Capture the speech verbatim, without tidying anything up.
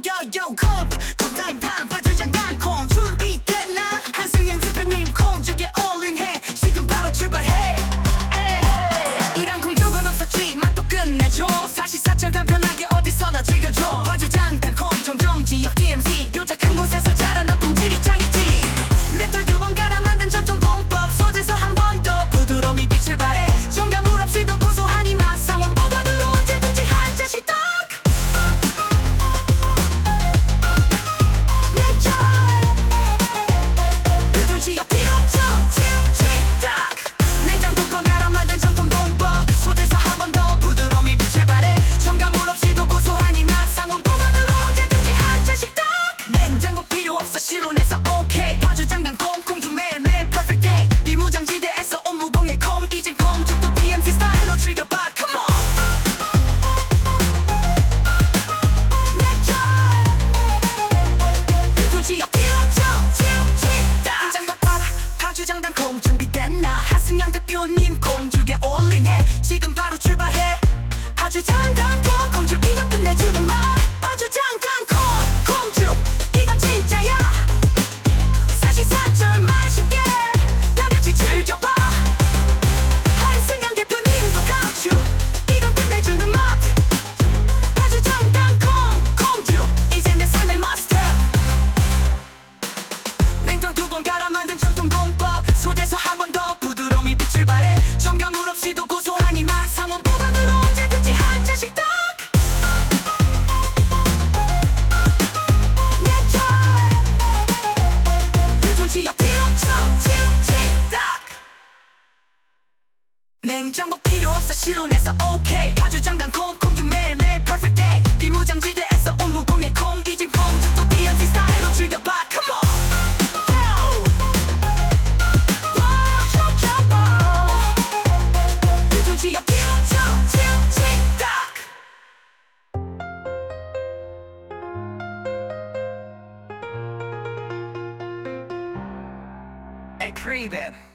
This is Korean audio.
yo 컵 컵다임 반 파주장 땅콩 준비됐나 한승연 대표님 콩죽에 올인해 지금 바로 출발해 이런 공격은 없었지 맛도 끝내줘 사시사철 간편하게 어디서나 즐겨줘 파주장 땅콩 정정지 옆 디엠씨 뾰족한 곳에서 자라난 품질이 짱이지 랩돌 두 번 갈아 만든 전통 공법 소재서 한 번 더 부드러움이 빛을 발해 정감물 없이도 고소하니 맛 상원보다는 언제든지 한 잔씩 더 실온에서 오케이 파주장 땅콩 콩주 매일매일 perfect day 비무장지대에서 온 무공의 콩 이젠 콩죽도 디엠씨 스타일로 즐겨봐 come on 그 지역 필요죠 장갑 봐라 파주장 땅콩 준비됐나 하승영 대표님 콩죽에 올리네 지금 바로 출발해 파주장 땅콩 콩죽 이거 끝내주는 맛 파주장 땅콩 콩죽 이건 진짜야 사시사철 맛있게 다같이 즐겨봐 한승연 대표님도 강추 이건 끝내주는 맛 파주장 땅콩 콩죽 이제 내 삶의 마스터 냉동 두 번 갈아 만든 전통 공법 소재서 한 번 더 부드러움이 빛을 발해 첨가물 없이도 고소하니 맛 상원보다는 언제든지 한 잔씩 더 냉장고 필요 없어 실온에서 오케이 파주장 땅콩 콩죽 매일매일 perfect day 비무장지대에서 온 무공의 콩 이진 콩죽도 디엠씨 스타일로 즐겨봐 come on 요즘 지역 필요 없어 Hey, creep it.